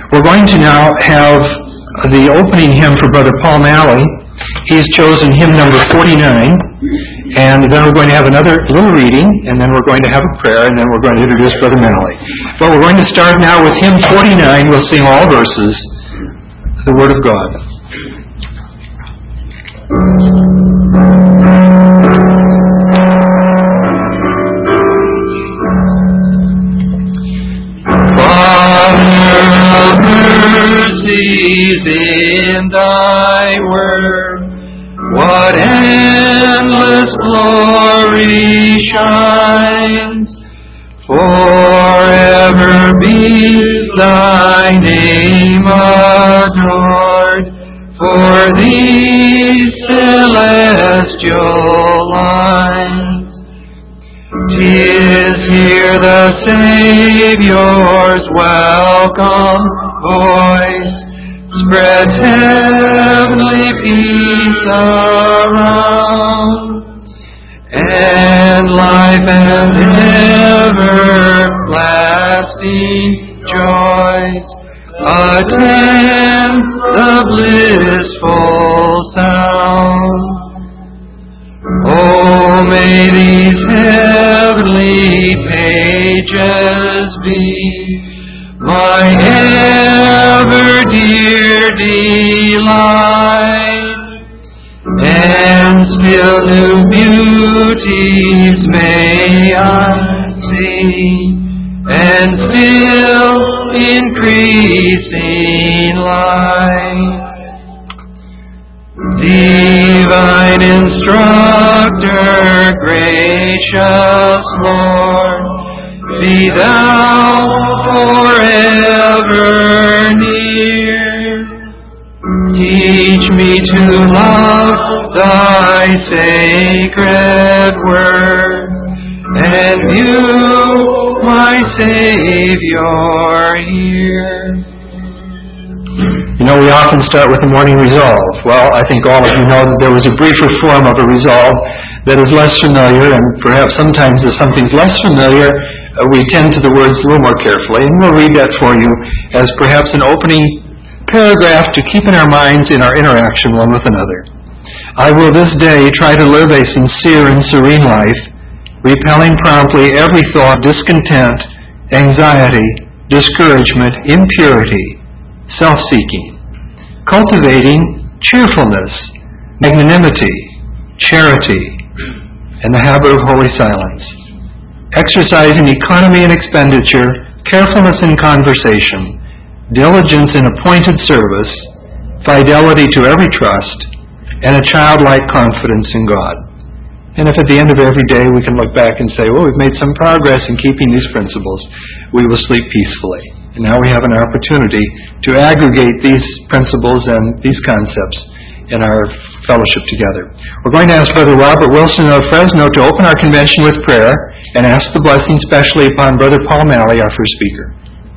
We're going to now have the opening hymn for Brother Paul Malley. He's chosen hymn number 49, and then we're going to have another little reading, and then we're going to have a prayer, and then we're going to introduce Brother Malley. But we're going to start now with hymn 49. We'll sing all verses, the Word of God. In thy word, what endless glory shines. Forever be thy name adored, for these celestial lines. 'Tis here the Saviour's welcome voice spreads heavenly peace around, and life and everlasting joys attend the blissful sound. Oh, may these heavenly pages be my ever dear delight, and still new beauties may I see, and still increasing light. Divine Instructor, gracious Lord, be thou forever near. Teach me to love thy sacred word, and view my Savior here. You know, we often start with the morning resolve. Well, I think all of you know that there was a briefer form of a resolve that is less familiar, and perhaps sometimes if something's less familiar, we tend to the words a little more carefully, and we'll read that for you as perhaps an opening paragraph to keep in our minds in our interaction one with another. I will this day try to live a sincere and serene life, repelling promptly every thought of discontent, anxiety, discouragement, impurity, self-seeking, cultivating cheerfulness, magnanimity, charity, and the habit of holy silence, exercising economy in expenditure, carefulness in conversation, diligence in appointed service, fidelity to every trust, and a childlike confidence in God. And if at the end of every day we can look back and say, well, we've made some progress in keeping these principles, we will sleep peacefully. And now we have an opportunity to aggregate these principles and these concepts in our fellowship together. We're going to ask Brother Robert Wilson of Fresno to open our convention with prayer and ask the blessing specially upon Brother Paul Malley, our first speaker.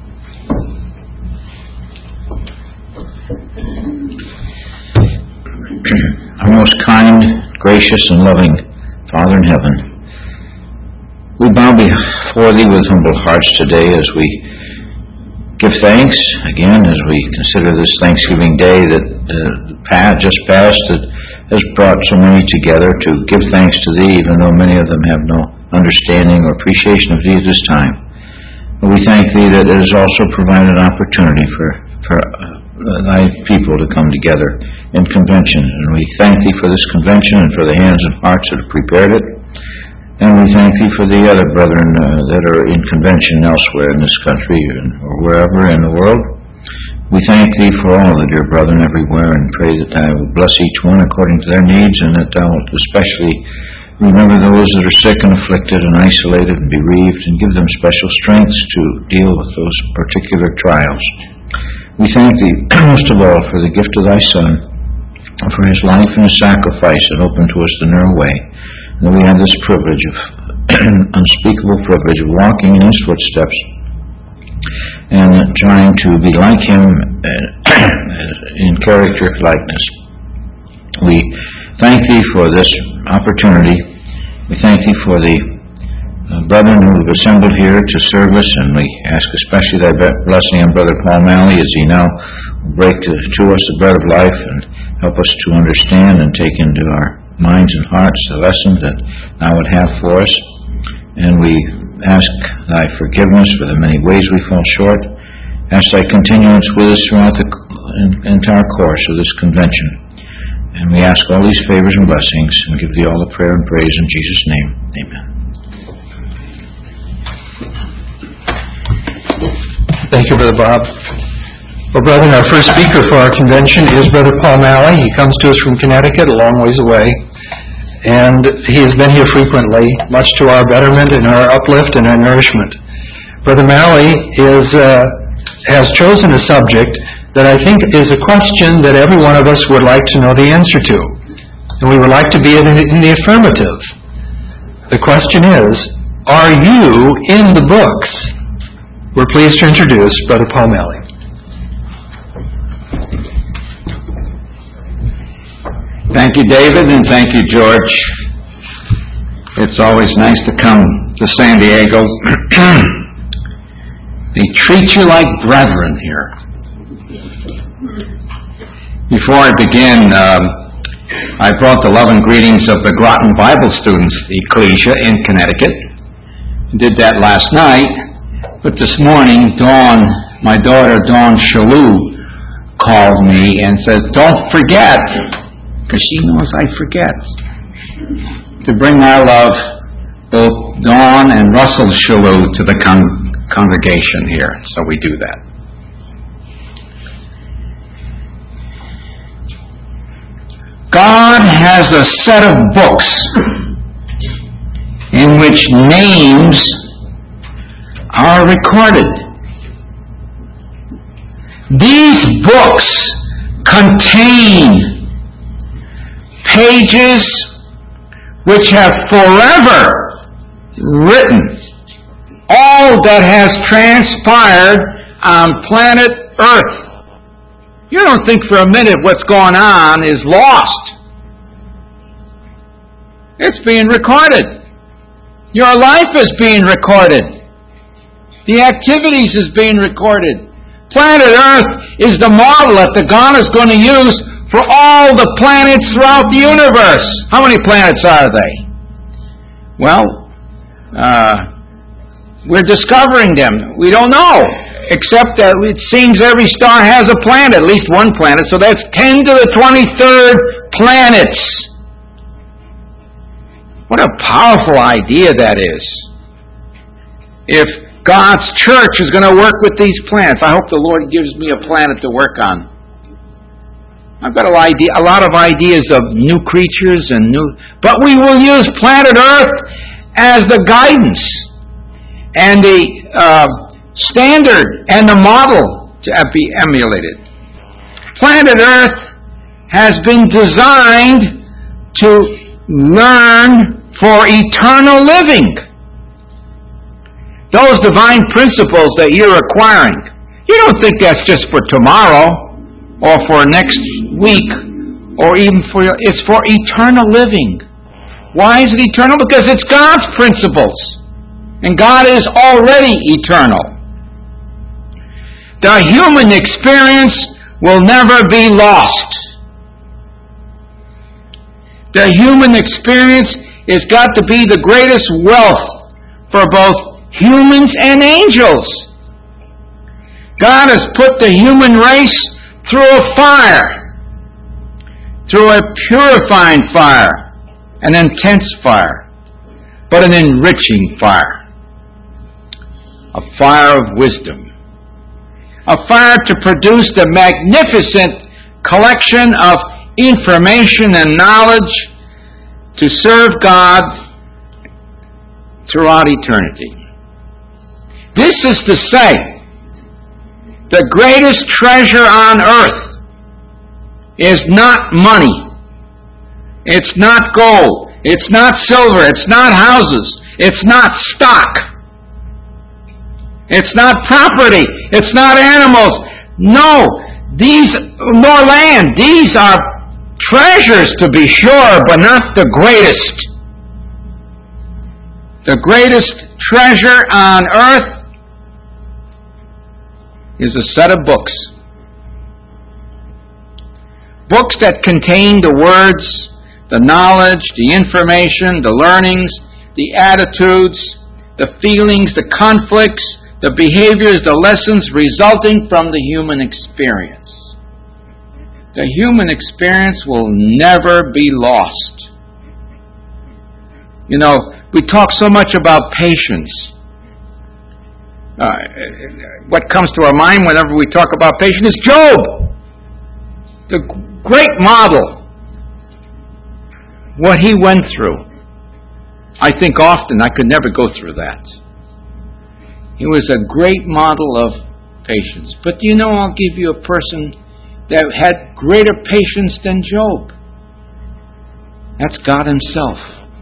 Our most kind, gracious, and loving Father in heaven, we bow before Thee with humble hearts today as we give thanks, again, as we consider this Thanksgiving Day that just passed, that has brought so many together to give thanks to Thee, even though many of them have no understanding or appreciation of Thee at this time. But we thank Thee that it has also provided an opportunity for Thy people to come together in convention. And we thank Thee for this convention and for the hands and hearts that have prepared it. And we thank Thee for the other brethren that are in convention elsewhere in this country or wherever in the world. We thank Thee for all the dear brethren everywhere, and pray that Thou will bless each one according to their needs, and that Thou wilt especially remember those that are sick and afflicted and isolated and bereaved, and give them special strengths to deal with those particular trials. We thank Thee most of all for the gift of Thy Son, and for His life and His sacrifice that opened to us the narrow way. And we have this privilege of unspeakable privilege of walking in His footsteps and trying to be like Him in character likeness. We thank Thee for this opportunity. We thank Thee for the brethren who have assembled here to serve us, and we ask especially thy blessing on Brother Paul Malley as he now will break to us the bread of life and help us to understand and take into our minds and hearts the lesson that thou would have for us. And we ask thy forgiveness for the many ways we fall short. Ask thy continuance with us throughout the entire course of this convention. And we ask all these favors and blessings and give thee all the prayer and praise in Jesus' name. Amen. Thank you, Brother Bob. Well, brethren, our first speaker for our convention is Brother Paul Malley. He comes to us from Connecticut, a long ways away. And he has been here frequently, much to our betterment and our uplift and our nourishment. Brother Malley has chosen a subject that I think is a question that every one of us would like to know the answer to. And we would like to be in the affirmative. The question is, are you in the books? We're pleased to introduce Brother Paul Malley. Thank you, David, and thank you, George. It's always nice to come to San Diego. They treat you like brethren here. Before I begin, I brought the love and greetings of the Groton Bible Students Ecclesia in Connecticut. Did that last night, but this morning, my daughter Dawn Shalou called me and said, "Don't forget," because she knows I forget, to bring our love, both Dawn and Russell Shalou, to the congregation here. So we do that. God has a set of books in which names are recorded. These books contain pages which have forever written all that has transpired on planet Earth. You don't think for a minute what's going on is lost. It's being recorded. Your life is being recorded. The activities is being recorded. Planet Earth is the model that the God is going to use for all the planets throughout the universe. How many planets are they? Well, we're discovering them. We don't know, except that it seems every star has a planet, at least one planet, so that's 10 to the 23rd planets. What a powerful idea that is. If God's church is going to work with these planets, I hope the Lord gives me a planet to work on. I've got a lot of ideas of new creatures but we will use planet Earth as the guidance and the standard and the model to be emulated. Planet Earth has been designed to learn for eternal living. Those divine principles that you're acquiring, you don't think that's just for tomorrow or for next week or even it's for eternal living. Why is it eternal? Because it's God's principles. And God is already eternal. The human experience will never be lost. The human experience has got to be the greatest wealth for both humans and angels. God has put the human race through a fire, through a purifying fire, an intense fire, but an enriching fire. A fire of wisdom. A fire to produce the magnificent collection of information and knowledge to serve God throughout eternity. This is to say, the greatest treasure on earth is not money. It's not gold. It's not silver. It's not houses. It's not stock. It's not property. It's not animals. No, nor land. These are treasures to be sure, but not the greatest. The greatest treasure on earth is a set of books. Books that contain the words, the knowledge, the information, the learnings, the attitudes, the feelings, the conflicts, the behaviors, the lessons resulting from the human experience. The human experience will never be lost. You know, we talk so much about patience. What comes to our mind whenever we talk about patience is Job, the great model. What he went through. I think often I could never go through that. He was a great model of patience. But do you know, I'll give you a person that had greater patience than Job. That's God Himself.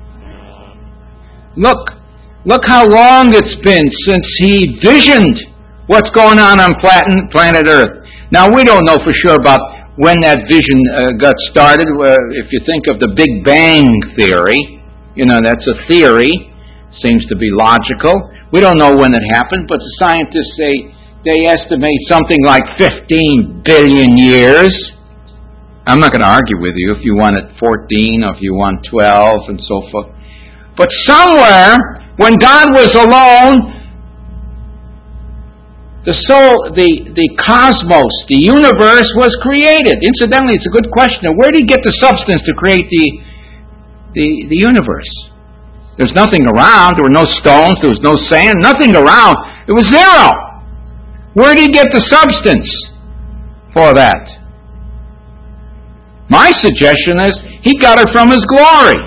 Look how long it's been since He visioned what's going on planet Earth. Now, we don't know for sure about when that vision got started. If you think of the Big Bang Theory, you know, that's a theory. Seems to be logical. We don't know when it happened, but the scientists say they estimate something like 15 billion years. I'm not going to argue with you if you want it 14 or if you want 12 and so forth. But somewhere, when God was alone, the soul, the cosmos, the universe was created. Incidentally, it's a good question. Where did He get the substance to create the universe? There's nothing around. There were no stones. There was no sand. Nothing around. It was zero. Where did He get the substance for that? My suggestion is He got it from His glory.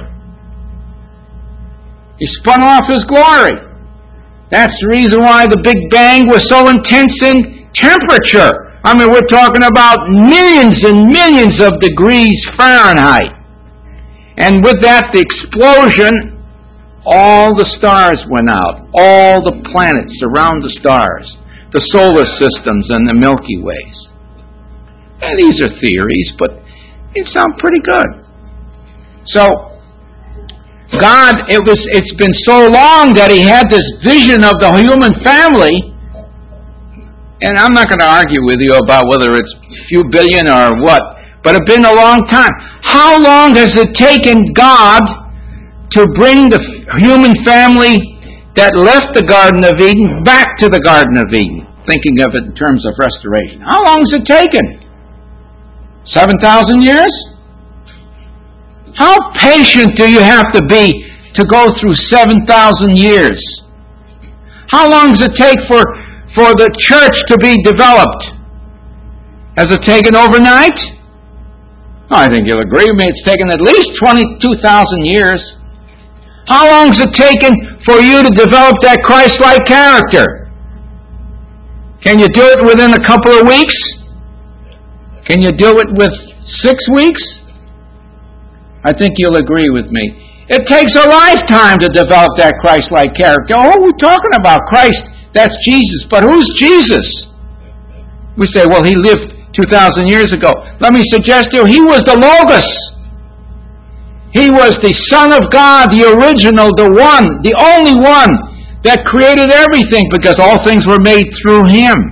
He spun off His glory. That's the reason why the Big Bang was so intense in temperature. I mean, we're talking about millions and millions of degrees Fahrenheit. And with that, the explosion, all the stars went out. All the planets around the stars. The solar systems and the Milky Ways. And these are theories, but they sound pretty good. So, God, it's been so long that He had this vision of the human family, and I'm not going to argue with you about whether it's a few billion or what, but it's been a long time. How long has it taken God to bring the human family that left the Garden of Eden back to the Garden of Eden? Thinking of it in terms of restoration. How long has it taken? 7,000 years? How patient do you have to be to go through 7,000 years? How long does it take for the church to be developed? Has it taken overnight? I think you'll agree with me it's taken at least 22,000 years. How long has it taken for you to develop that Christ-like character? Can you do it within a couple of weeks? Can you do it with 6 weeks? I think you'll agree with me. It takes a lifetime to develop that Christ-like character. Oh, we're talking about Christ. That's Jesus. But who's Jesus? We say, well, He lived 2,000 years ago. Let me suggest to you, He was the Logos. He was the Son of God, the original, the one, the only one that created everything, because all things were made through Him.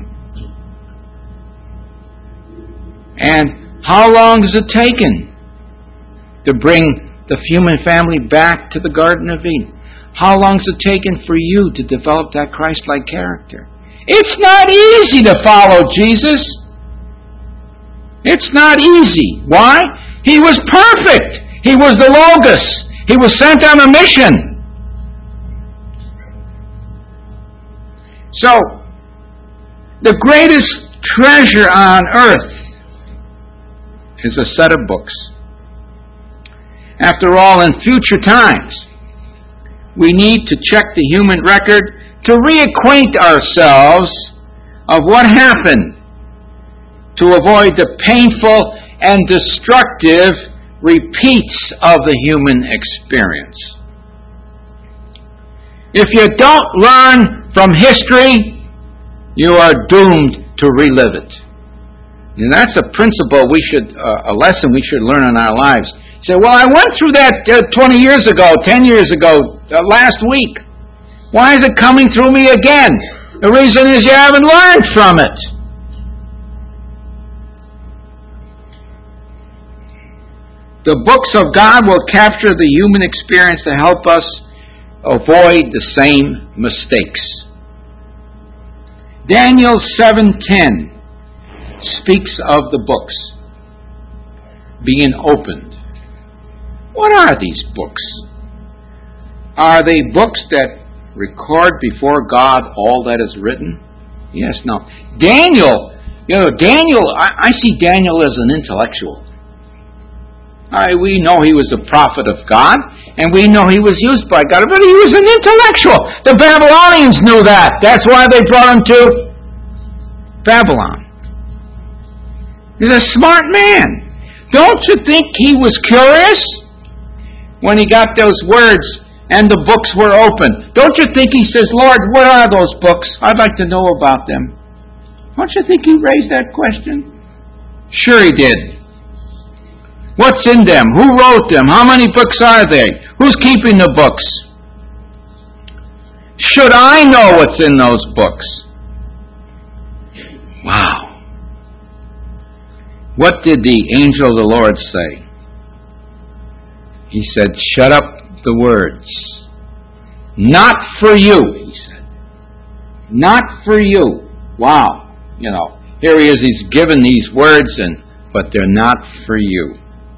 And how long has it taken to bring the human family back to the Garden of Eden? How long has it taken for you to develop that Christ-like character? It's not easy to follow Jesus. It's not easy. Why? He was perfect. He was the Logos. He was sent on a mission. So, the greatest treasure on earth is a set of books. After all, in future times, we need to check the human record to reacquaint ourselves of what happened, to avoid the painful and destructive repeats of the human experience. If you don't learn from history, you are doomed to relive it. And that's a principle a lesson we should learn in our lives. Say, well, I went through that 20 years ago, 10 years ago, last week. Why is it coming through me again? The reason is you haven't learned from it. The books of God will capture the human experience to help us avoid the same mistakes. Daniel 7:10 speaks of the books being opened. What are these books? Are they books that record before God all that is written? Yes, no. Daniel, I see Daniel as an intellectual. We know he was a prophet of God, and we know he was used by God, but he was an intellectual. The Babylonians knew that. That's why they brought him to Babylon. He's a smart man. Don't you think he was curious when he got those words and the books were open? Don't you think he says, Lord, what are those books? I'd like to know about them. Don't you think he raised that question? Sure he did. What's in them? Who wrote them? How many books are they? Who's keeping the books? Should I know what's in those books? Wow. What did the angel of the Lord say? He said, shut up the words. Not for you, he said. Not for you. Wow. Here he is, he's given these words, but they're not for you.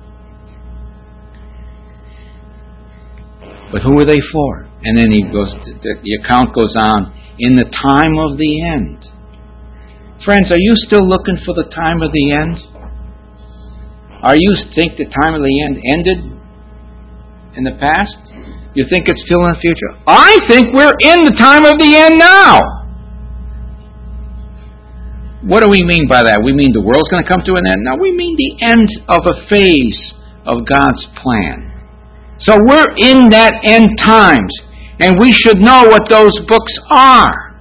But who are they for? And then the account goes on, in the time of the end. Friends, are you still looking for the time of the end? Are you think the time of the end ended in the past? You think it's still in the future? I think we're in the time of the end now. What do we mean by that? We mean the world's going to come to an end? No, we mean the end of a phase of God's plan. So we're in that end times, and we should know what those books are.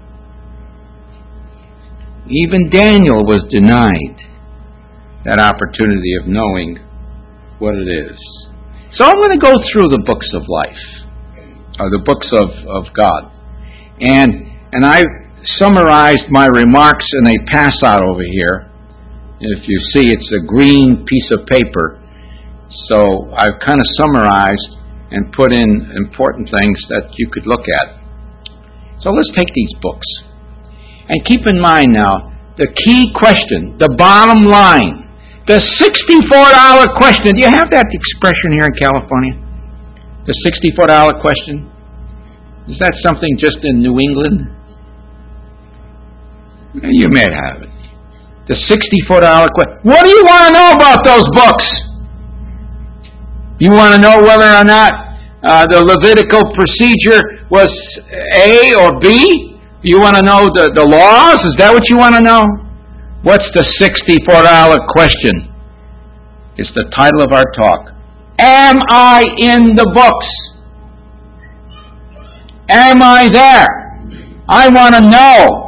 Even Daniel was denied that opportunity of knowing what it is. So I'm going to go through the books of life, or the books of God. And I've summarized my remarks in a pass-out over here. If you see, it's a green piece of paper. So I've kind of summarized and put in important things that you could look at. So let's take these books. And keep in mind now, the key question, the bottom line, the $64 question. Do you have that expression here in California? The $64 question? Is that something just in New England? You may have it. The $64 question. What do you want to know about those books? You want to know whether or not the Levitical procedure was A or B? You want to know the laws? Is that what you want to know? What's the $64 question? It's the title of our talk. Am I in the books? Am I there? I want to know.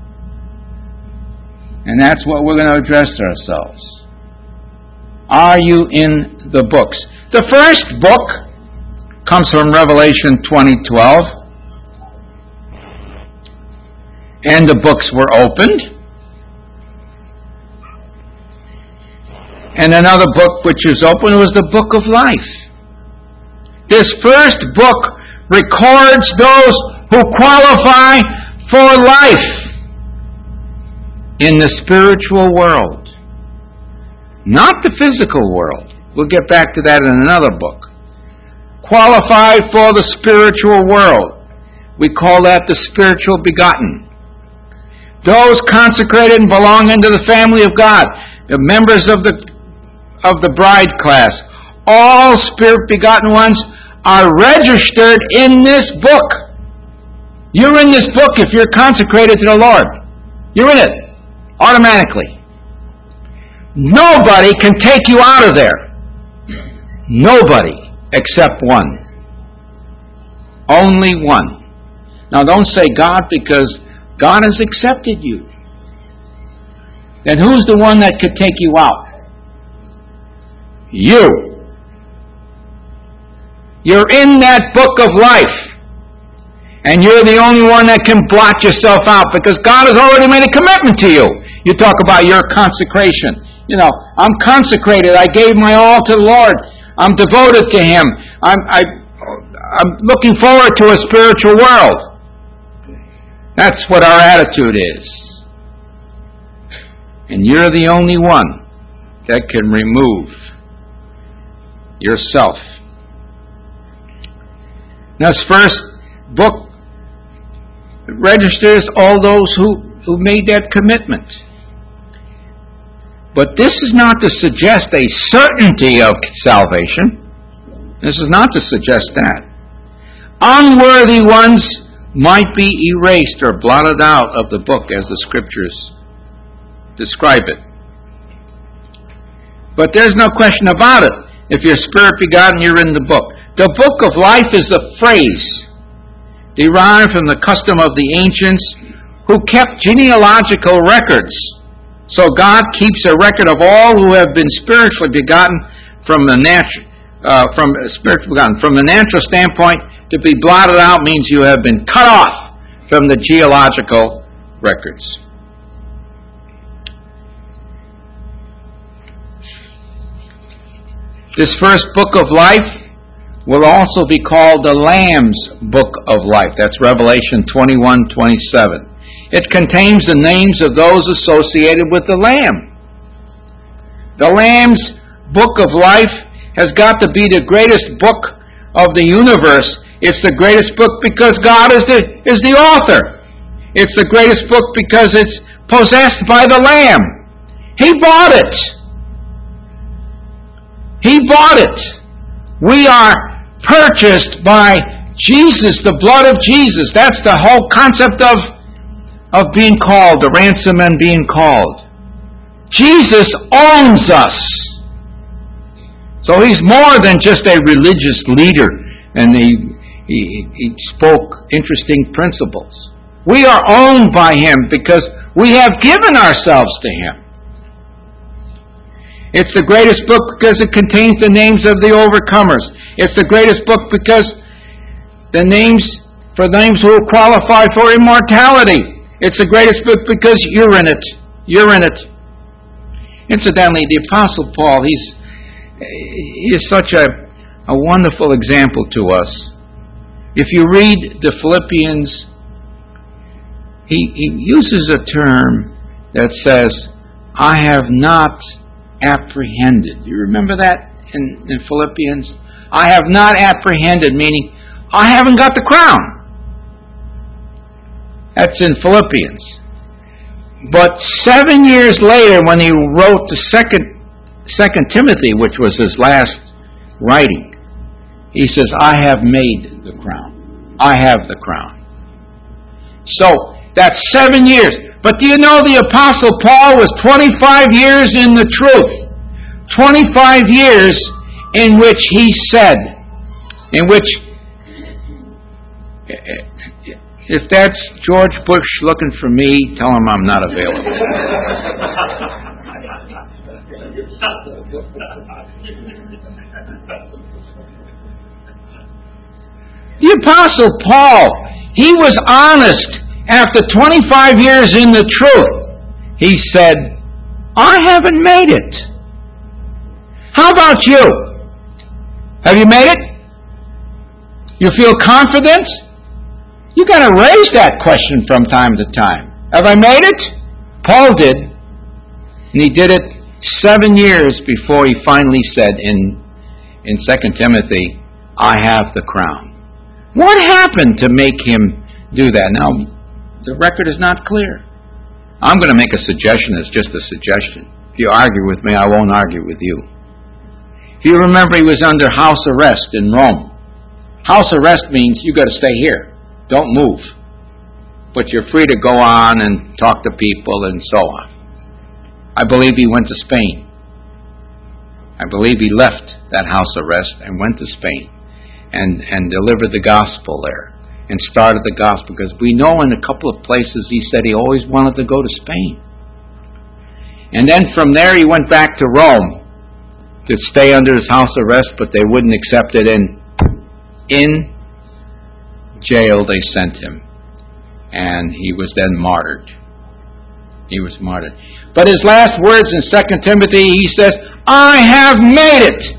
And that's what we're going to address ourselves. Are you in the books? The first book comes from Revelation 20:12. And the books were opened. And another book which was opened was the book of life. This first book records those who qualify for life in the spiritual world, not the physical world. We'll get back to that in another book. Qualified for the spiritual world. We call that the spiritual begotten. Those consecrated and belonging to the family of God, the members of the bride class, all spirit begotten ones are registered in this book. You're in this book if you're consecrated to the Lord. You're in it automatically. Nobody can take you out of there. Nobody except one. Only one. Now don't say God, because God has accepted you. Then who's the one that could take you out? You. You're in that book of life. And you're the only one that can blot yourself out because God has already made a commitment to you. You talk about your consecration. You know, I'm consecrated. I gave my all to the Lord. I'm devoted to Him. I'm looking forward to a spiritual world. That's what our attitude is. And you're the only one that can remove yourself. Now, this first book registers all those who made that commitment. But this is not to suggest a certainty of salvation. This is not to suggest that. Unworthy ones might be erased or blotted out of the book as the Scriptures describe it. But there's no question about it. If you're spirit begotten, you're in the book. The book of life is a phrase derived from the custom of the ancients who kept genealogical records. So God keeps a record of all who have been spiritually begotten from the natural standpoint. To be blotted out means you have been cut off from the genealogical records. This first book of life will also be called the Lamb's Book of Life. That's Revelation 21:27. It contains the names of those associated with the Lamb. The Lamb's Book of Life has got to be the greatest book of the universe. It's the greatest book because God is the author. It's the greatest book because it's possessed by the Lamb. He bought it. He bought it. We are purchased by Jesus, the blood of Jesus. That's the whole concept of being called, the ransom and being called. Jesus owns us. So He's more than just a religious leader and he spoke interesting principles. We are owned by Him because we have given ourselves to Him. It's the greatest book because it contains the names of the overcomers. It's the greatest book because the names who are qualified for immortality. It's the greatest book because you're in it. You're in it. Incidentally, the Apostle Paul, he is such a wonderful example to us. If you read the Philippians, he uses a term that says, I have not apprehended. You remember that in Philippians? I have not apprehended, meaning I haven't got the crown. That's in Philippians. But 7 years later, when he wrote the Second Timothy, which was his last writing, he says, I have made the crown. I have the crown. So, that's 7 years. But do you know the Apostle Paul was 25 years in the truth? 25 years in which he said, if that's George Bush looking for me, tell him I'm not available. The Apostle Paul, he was honest. After 25 years in the truth, he said, I haven't made it. How about you? Have you made it? You feel confident? You got to raise that question from time to time. Have I made it? Paul did. And he did it 7 years before he finally said in 2 Timothy, I have the crown. What happened to make him do that? Now, the record is not clear. I'm going to make a suggestion. It's just a suggestion. If you argue with me, I won't argue with you. If you remember, he was under house arrest in Rome. House arrest means you got to stay here. Don't move. But you're free to go on and talk to people and so on. I believe he went to Spain. I believe he left that house arrest and went to Spain and delivered the gospel there. And started the gospel, because we know in a couple of places he said he always wanted to go to Spain. And then from there he went back to Rome to stay under his house arrest, but they wouldn't accept it in jail they sent him. And he was then martyred. He was martyred. But his last words in 2 Timothy, he says, I have made it.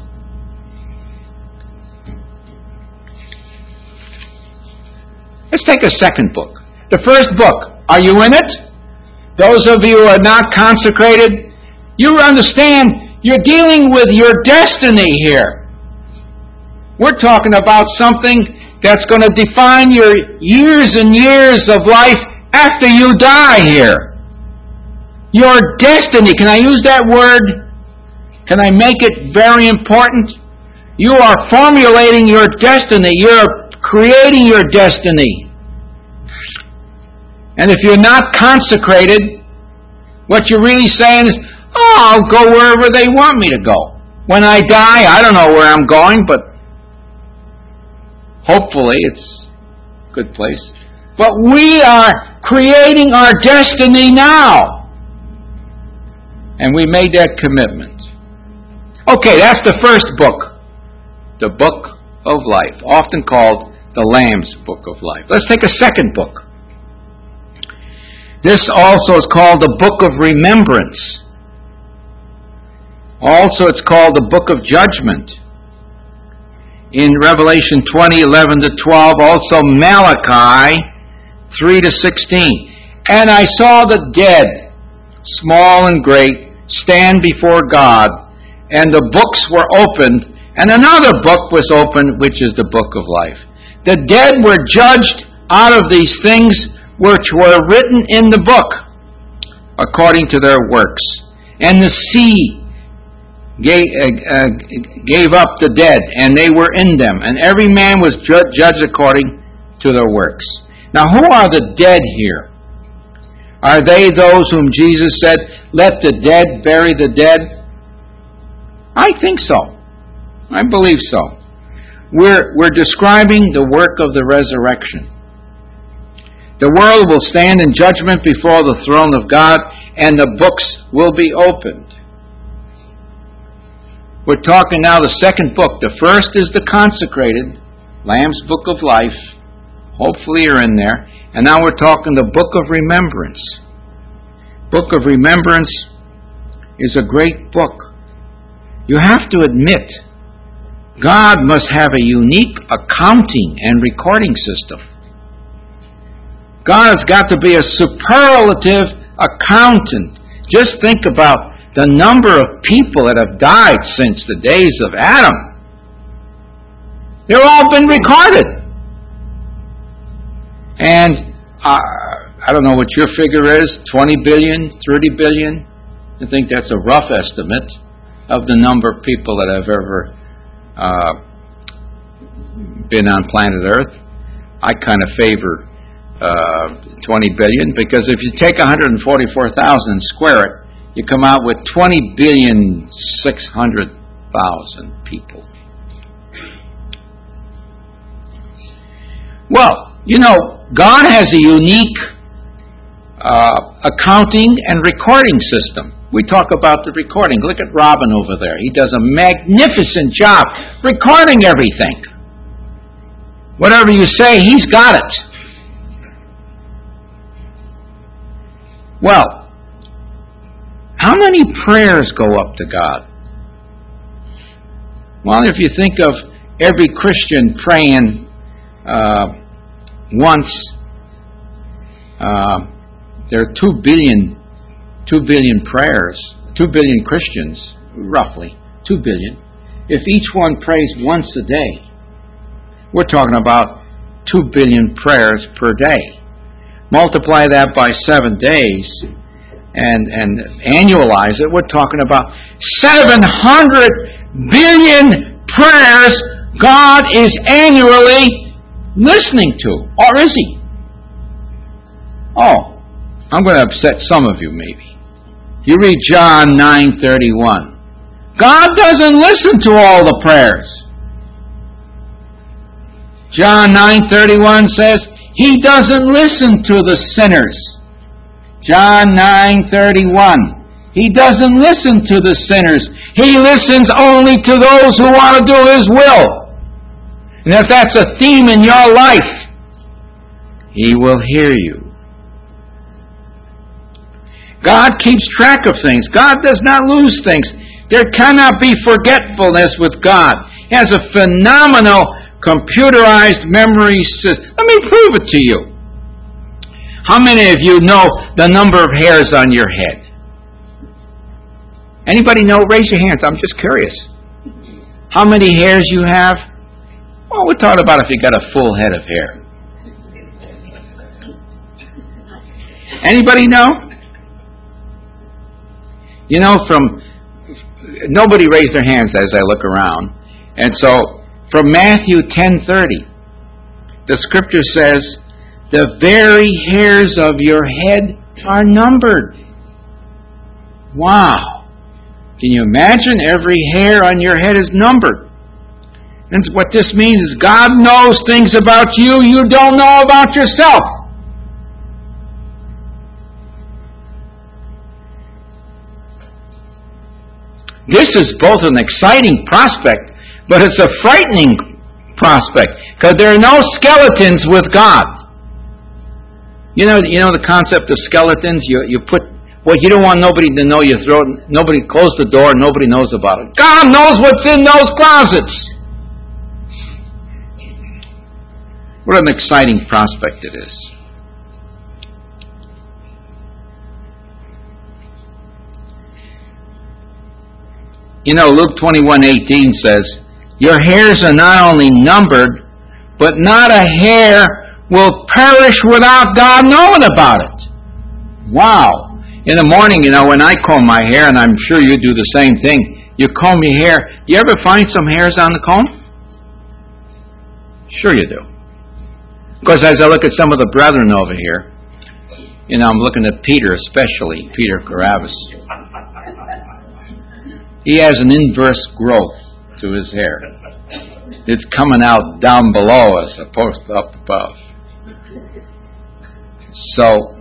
Let's take a second book. The first book, are you in it? Those of you who are not consecrated, you understand you're dealing with your destiny here. We're talking about something that's going to define your years and years of life after you die here. Your destiny, can I use that word? Can I make it very important? You are formulating your destiny. You're creating your destiny. And if you're not consecrated, what you're really saying is, oh, I'll go wherever they want me to go. When I die, I don't know where I'm going, but hopefully it's a good place. But we are creating our destiny now. And we made that commitment. Okay, that's the first book. The Book of Life, often called the Lamb's Book of Life. Let's take a second book. This also is called the Book of Remembrance. Also, it's called the Book of Judgment. In Revelation 20:11-12, also Malachi 3-16. And I saw the dead, small and great, stand before God, and the books were opened, and another book was opened, which is the Book of Life. The dead were judged out of these things which were written in the book, according to their works. And the sea gave up the dead, and they were in them, and every man was judged according to their works. Now, who are the dead here? Are they those whom Jesus said, let the dead bury the dead? I think so. I believe so. We're describing the work of the resurrection. The world will stand in judgment before the throne of God, and the books will be opened. We're talking now the second book. The first is the consecrated Lamb's Book of Life. Hopefully you're in there. And now we're talking the Book of Remembrance. Book of Remembrance is a great book. You have to admit, God must have a unique accounting and recording system. God has got to be a superlative accountant. Just think about the number of people that have died since the days of Adam. They've all been recorded. And I don't know what your figure is, 20 billion, 30 billion. I think that's a rough estimate of the number of people that have ever been on planet Earth. I kind of favor 20 billion, because if you take 144,000 and square it, you come out with 20,600,000,000 people. Well, you know, God has a unique accounting and recording system. We talk about the recording. Look at Robin over there. He does a magnificent job recording everything. Whatever you say, he's got it. Well, how many prayers go up to God? Well, if you think of every Christian praying once, there are 2 billion prayers, 2 billion Christians, roughly, 2 billion. If each one prays once a day, we're talking about 2 billion prayers per day. Multiply that by 7 days and annualize it, we're talking about 700 billion prayers God is annually listening to. Or is he? Oh, I'm going to upset some of you maybe. You read John 9:31. God doesn't listen to all the prayers. John 9:31 says, He doesn't listen to the sinners. John 9:31. He doesn't listen to the sinners. He listens only to those who want to do His will. And if that's a theme in your life, He will hear you. God keeps track of things. God does not lose things. There cannot be forgetfulness with God. He has a phenomenal computerized memory system. Let me prove it to you. How many of you know the number of hairs on your head? Anybody know? Raise your hands. I'm just curious. How many hairs you have? Well, we're talking about if you got a full head of hair. Anybody know? You know, nobody raised their hands as I look around. And so, from Matthew 10:30, the scripture says, the very hairs of your head are numbered. Wow. Can you imagine? Every hair on your head is numbered. And what this means is God knows things about you you don't know about yourself. This is both an exciting prospect, but it's a frightening prospect, because there are no skeletons with God. You know the concept of skeletons? You put, well, you don't want nobody to know you throw it, nobody close the door, nobody knows about it. God knows what's in those closets. What an exciting prospect it is. You know, Luke 21:18 says, your hairs are not only numbered, but not a hair will perish without God knowing about it. Wow. In the morning, when I comb my hair, and I'm sure you do the same thing, you comb your hair. You ever find some hairs on the comb? Sure you do. Of course, as I look at some of the brethren over here, I'm looking at Peter especially, Peter Carabas. He has an inverse growth to his hair. It's coming out down below as opposed to up above. So,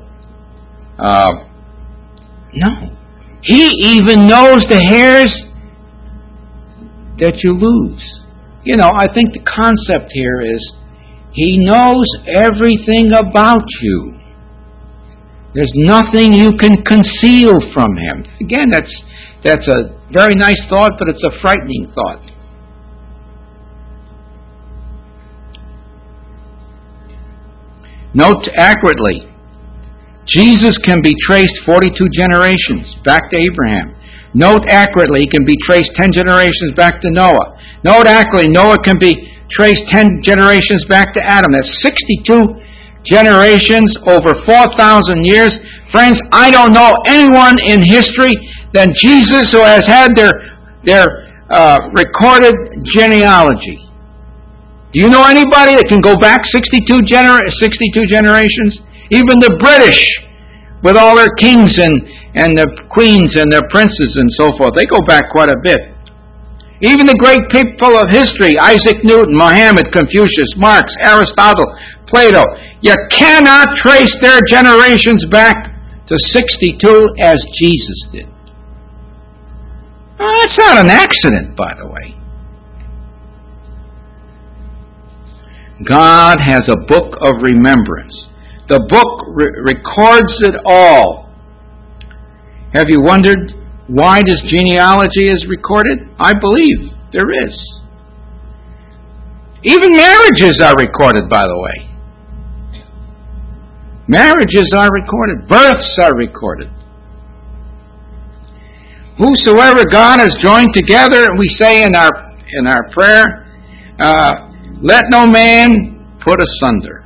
no. He even knows the hairs that you lose. I think the concept here is He knows everything about you. There's nothing you can conceal from Him. Again, that's a very nice thought, but it's a frightening thought. Note accurately, Jesus can be traced 42 generations back to Abraham. Note accurately, he can be traced 10 generations back to Noah. Note accurately, Noah can be traced 10 generations back to Adam. That's 62 generations over 4,000 years. Friends, I don't know anyone in history than Jesus who has had their recorded genealogy. Do you know anybody that can go back 62 generations? Even the British, with all their kings and their queens and their princes and so forth, they go back quite a bit. Even the great people of history, Isaac Newton, Mohammed, Confucius, Marx, Aristotle, Plato, you cannot trace their generations back to 62 as Jesus did. Well, that's not an accident, by the way. God has a book of remembrance. The book records it all. Have you wondered why this genealogy is recorded? I believe there is. Even marriages are recorded, by the way. Marriages are recorded. Births are recorded. Whosoever God has joined together, we say in our prayer, let no man put asunder.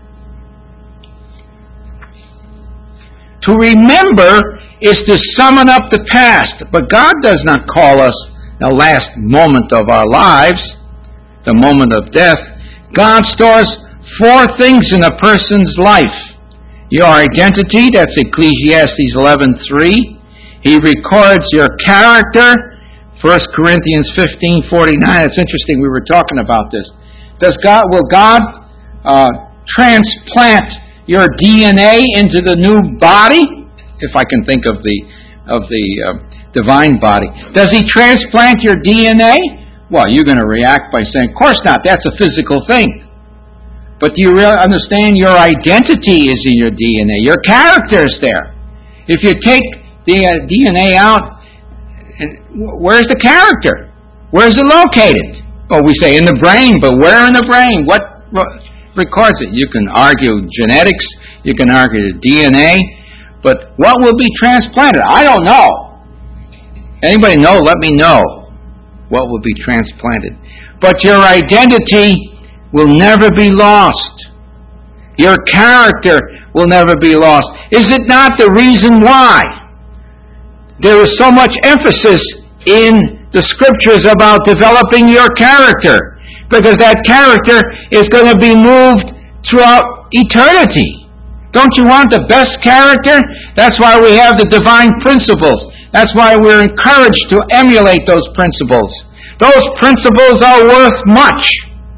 To remember is to summon up the past, but God does not call us the last moment of our lives, the moment of death. God stores 4 things in a person's life. Your identity, that's Ecclesiastes 11:3. He records your character, 1 Corinthians 15:49. It's interesting, we were talking about this. Will God transplant your DNA into the new body? If I can think of the divine body. Does He transplant your DNA? Well, you're going to react by saying, of course not, that's a physical thing. But do you really understand your identity is in your DNA? Your character is there. If you take the DNA out, where's the character? Where's it located? Oh, we say in the brain, but where in the brain? What records it? You can argue genetics, you can argue DNA, but what will be transplanted? I don't know. Anybody know? Let me know what will be transplanted. But your identity will never be lost. Your character will never be lost. Is it not the reason why there is so much emphasis in the Scriptures about developing your character? Because that character is going to be moved throughout eternity. Don't you want the best character? That's why we have the divine principles. That's why we're encouraged to emulate those principles. Those principles are worth much.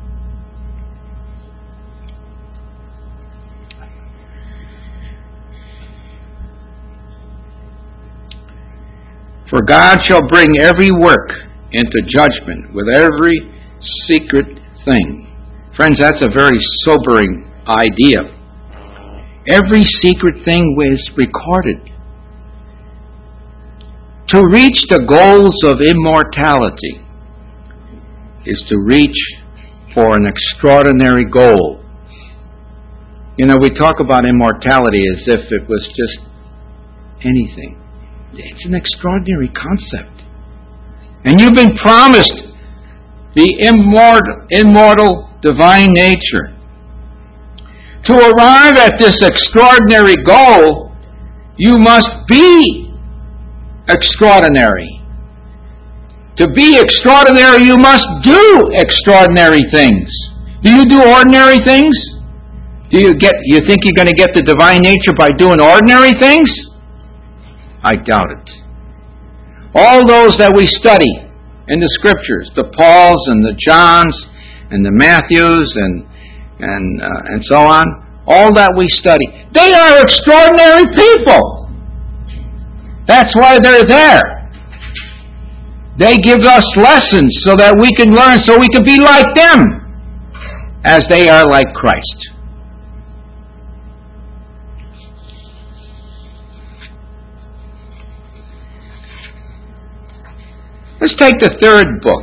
For God shall bring every work into judgment with every secret thing. Friends, that's a very sobering idea. Every secret thing was recorded. To reach the goals of immortality is to reach for an extraordinary goal. You know, we talk about immortality as if it was just anything. It's an extraordinary concept. And you've been promised the immortal divine nature. To arrive at this extraordinary goal, you must be extraordinary. To be extraordinary, you must do extraordinary things. Do you do ordinary things? You think you're going to get the divine nature by doing ordinary things? I doubt it. All those that we study in the Scriptures, the Pauls and the Johns and the Matthews and so on, all that we study, they are extraordinary people. That's why they're there. They give us lessons so that we can learn, so we can be like them as they are like Christ. Let's take the third book.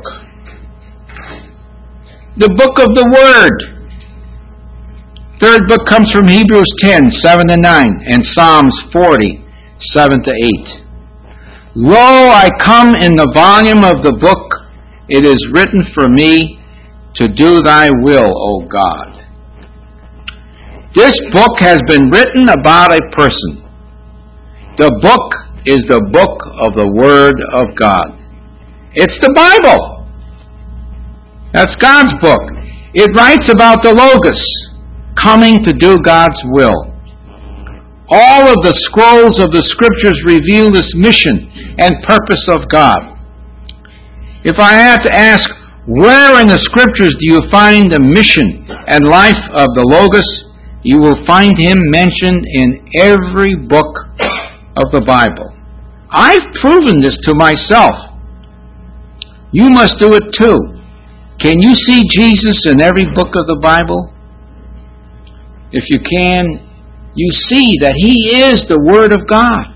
The book of the Word. Third book comes from Hebrews 10, 7 to 9, and Psalms 40, 7 to 8. Lo, I come in the volume of the book. It is written for me to do thy will, O God. This book has been written about a person. The book is the book of the Word of God. It's the Bible. That's God's book. It writes about the Logos coming to do God's will. All of the scrolls of the Scriptures reveal this mission and purpose of God. If I had to ask, where in the Scriptures do you find the mission and life of the Logos? You will find him mentioned in every book of the Bible. I've proven this to myself. You must do it too. Can you see Jesus in every book of the Bible? If you can, you see that He is the Word of God.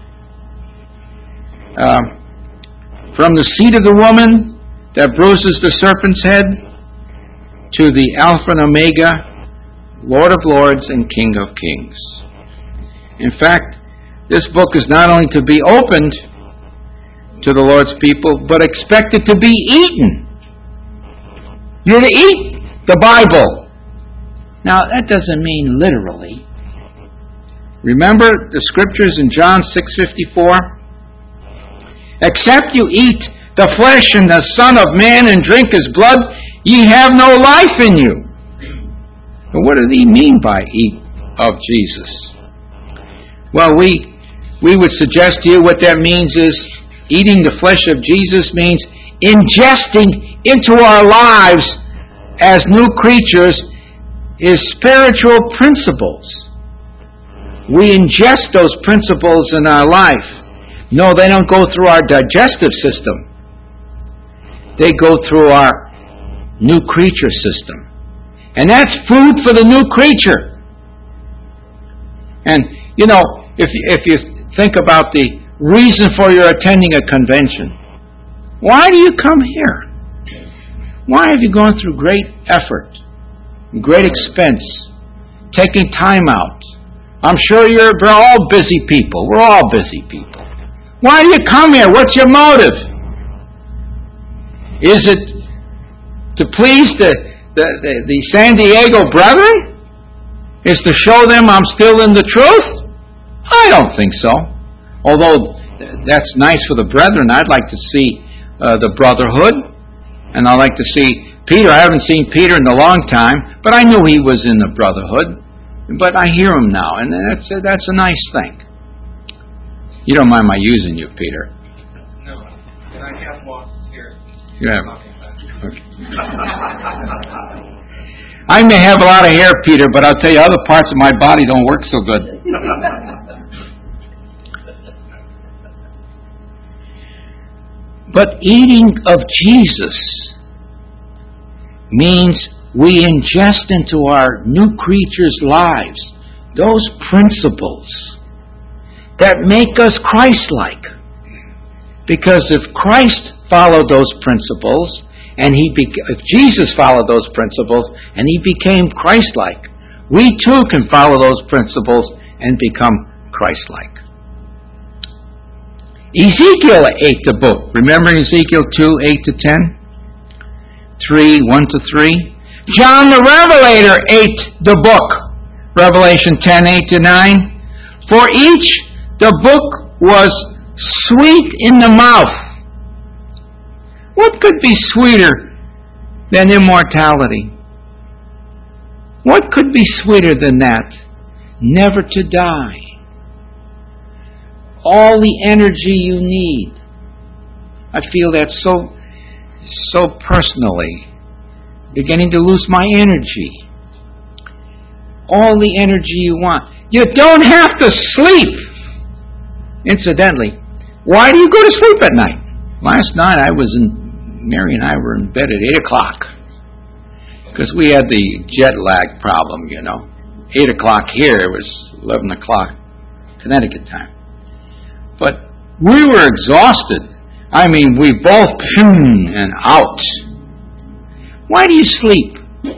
From the seed of the woman that bruises the serpent's head to the Alpha and Omega, Lord of Lords and King of Kings. In fact, this book is not only to be opened to the Lord's people, but expected to be eaten. You're to eat the Bible. Now, that doesn't mean literally. Remember the Scriptures in John 6:54? Except you eat the flesh and the Son of Man and drink His blood, ye have no life in you. But what does He mean by eat of Jesus? Well, we would suggest to you what that means is eating the flesh of Jesus means ingesting into our lives as new creatures His spiritual principles. We ingest those principles in our life. No, they don't go through our digestive system. They go through our new creature system. And that's food for the new creature. And, you know, if you think about the reason for your attending a convention, why do you come here? Why have you gone through great effort, great expense, taking time out? I'm sure we're all busy people. We're all busy people. Why do you come here? What's your motive? Is it to please the San Diego brethren? Is to show them I'm still in the truth? I don't think so. Although that's nice for the brethren. I'd like to see the brotherhood. And I'd like to see Peter. I haven't seen Peter in a long time, but I knew he was in the brotherhood. But I hear him now, and that's a nice thing. You don't mind my using you, Peter? No. And I have lost here. Yeah. Okay. I may have a lot of hair, Peter, but I'll tell you, other parts of my body don't work so good. But eating of Jesus means we ingest into our new creatures' lives those principles that make us Christ-like. Because if Christ followed those principles, and if Jesus followed those principles, and he became Christ-like, we too can follow those principles and become Christ-like. Ezekiel ate the book. Remember Ezekiel 2, 8-10? 3, 1-3? John the Revelator ate the book. Revelation 10, 8-9. For each, the book was sweet in the mouth. What could be sweeter than immortality? What could be sweeter than that? Never to die. All the energy you need. I feel that so personally. Beginning to lose my energy. All the energy you want. You don't have to sleep. Incidentally, why do you go to sleep at night? Last night Mary and I were in bed at 8 o'clock. Because we had the jet lag problem, you know. 8 o'clock here, it was 11 o'clock Connecticut time. But we were exhausted. I mean, we both and out. Why do you sleep?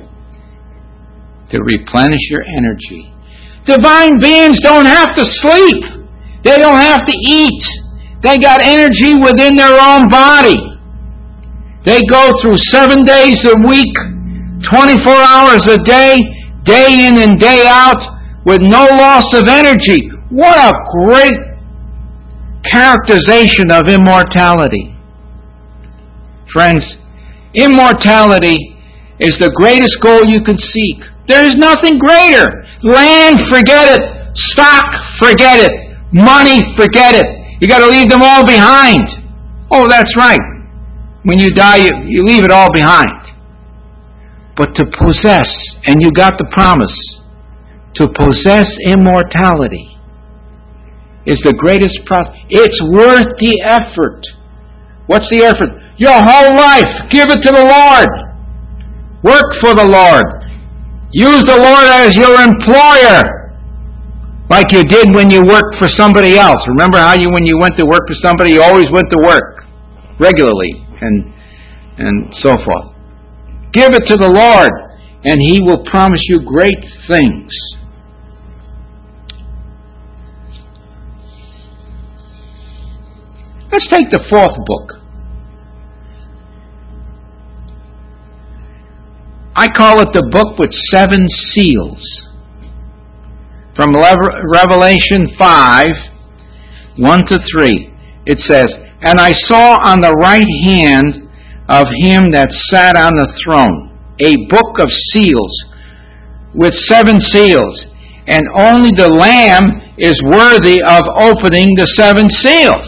To replenish your energy. Divine beings don't have to sleep. They don't have to eat. They got energy within their own body. They go through 7 days a week, 24 hours a day, day in and day out, with no loss of energy. What a great characterization of immortality. Friends, immortality is the greatest goal you can seek. There is nothing greater. Land, forget it. Stock, forget it. Money, forget it. You got to leave them all behind. Oh, that's right. When you die, you leave it all behind. But to possess, and you got the promise, to possess immortality is the greatest promise. It's worth the effort. What's the effort? Your whole life. Give it to the Lord. Work for the Lord. Use the Lord as your employer, like you did when you worked for somebody else. Remember how when you went to work for somebody, you always went to work regularly and so forth. Give it to the Lord, and He will promise you great things. Let's take the fourth book. I call it the book with 7 seals. From Revelation 5, 1-3, it says, And I saw on the right hand of him that sat on the throne a book of seals with 7 seals, and only the Lamb is worthy of opening the 7 seals.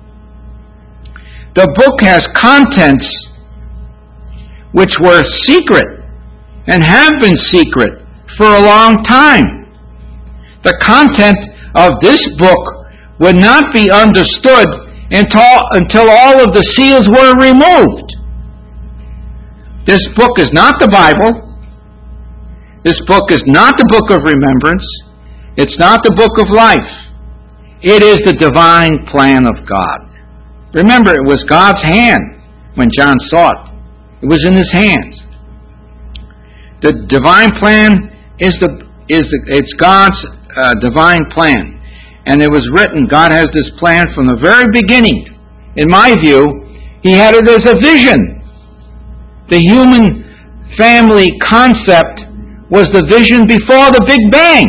The book has contents which were secret and have been secret for a long time. The content of this book would not be understood until all of the seals were removed. This book is not the Bible. This book is not the book of remembrance. It's not the book of life. It is the divine plan of God. Remember, it was God's hand when John saw it. It was in his hands. The divine plan it's God's divine plan. And it was written, God has this plan from the very beginning. In my view, He had it as a vision. The human family concept was the vision before the Big Bang.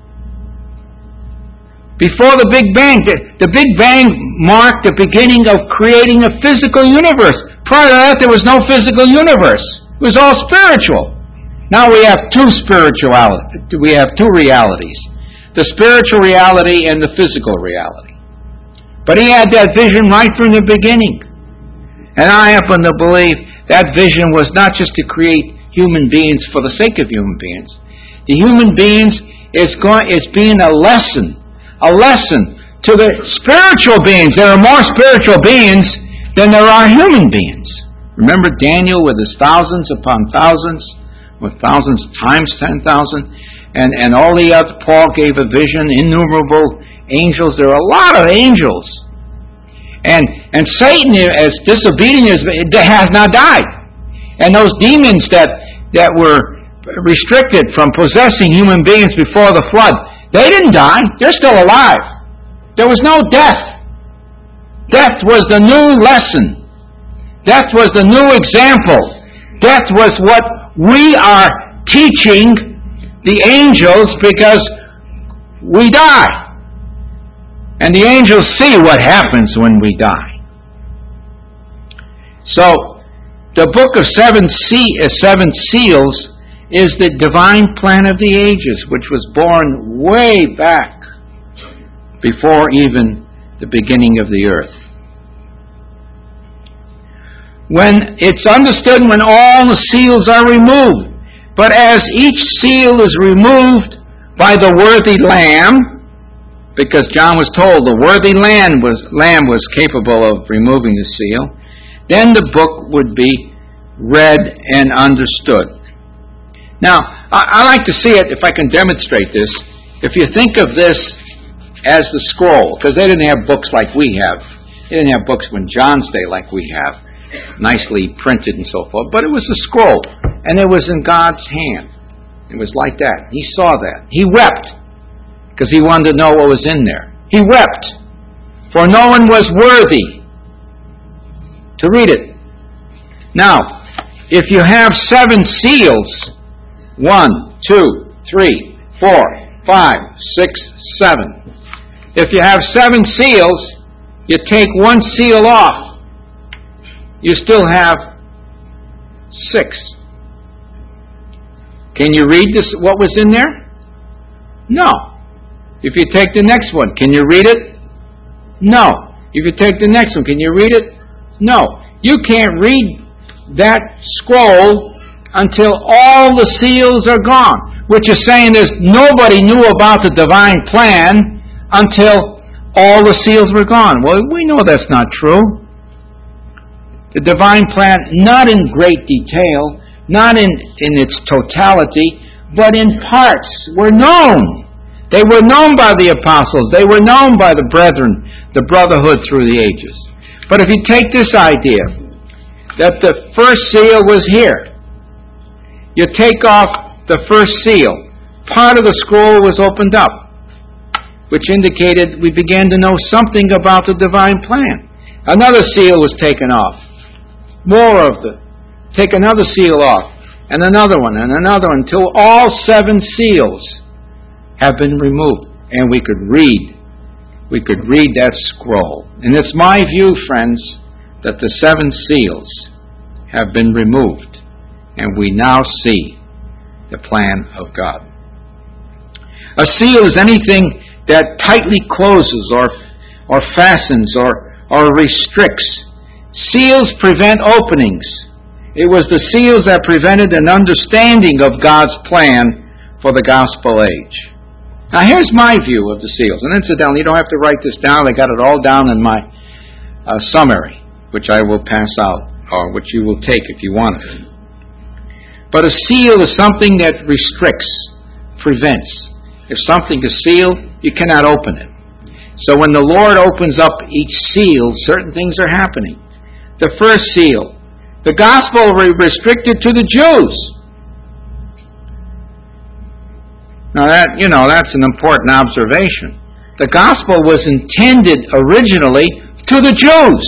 Before the Big Bang. The Big Bang marked the beginning of creating a physical universe. Prior to that, there was no physical universe. It was all spiritual. Now we have two realities. The spiritual reality and the physical reality. But He had that vision right from the beginning. And I happen to believe that vision was not just to create human beings for the sake of human beings. The human beings is being a lesson to the spiritual beings. There are more spiritual beings than there are human beings. Remember Daniel with his thousands upon thousands, with thousands times 10,000, and all the other, Paul gave a vision, innumerable angels. There are a lot of angels. And Satan, as disobedient as has not died. And those demons that were restricted from possessing human beings before the flood, they didn't die. They're still alive. There was no death. Death was the new lesson. Death was the new example. Death was what we are teaching the angels, because we die. And the angels see what happens when we die. So, the book of seven seals is the divine plan of the ages, which was born way back before even the beginning of the earth. When it's understood when all the seals are removed, but as each seal is removed by the worthy Lamb, because John was told the worthy Lamb was capable of removing the seal, then the book would be read and understood. Now, I like to see it, if I can demonstrate this. If you think of this as the scroll, because they didn't have books like we have. They didn't have books when John's day like we have, nicely printed and so forth. But it was a scroll, and it was in God's hand. It was like that. He saw that. He wept, because He wanted to know what was in there. He wept, for no one was worthy to read it. Now, if you have 7 seals, 1, 2, 3, 4, 5, 6, 7. If you have 7 seals, you take 1 seal off, you still have 6. Can you read this? What was in there? No. If you take the next one, can you read it? No. If you take the next one, can you read it? No. You can't read that scroll until all the seals are gone, which is saying there's nobody knew about the divine plan until all the seals were gone. Well, we know that's not true. The divine plan, not in great detail, not in its totality, but in parts, were known. They were known by the apostles. They were known by the brethren, the brotherhood through the ages. But if you take this idea, that the first seal was here, you take off the first seal, part of the scroll was opened up, which indicated we began to know something about the divine plan. Another seal was taken off. Take another seal off, and another one, until all 7 seals have been removed, and we could read that scroll. And it's my view, friends, that the 7 seals have been removed, and we now see the plan of God. A seal is anything that tightly closes or fastens or restricts. Seals prevent openings. It was the seals that prevented an understanding of God's plan for the gospel age. Now here's my view of the seals. And incidentally, you don't have to write this down. I got it all down in my summary, which I will pass out, or which you will take if you want it. But a seal is something that restricts, prevents. If something is sealed, you cannot open it. So when the Lord opens up each seal, certain things are happening. The first seal, the gospel restricted to the Jews. Now that's an important observation. The gospel was intended originally to the Jews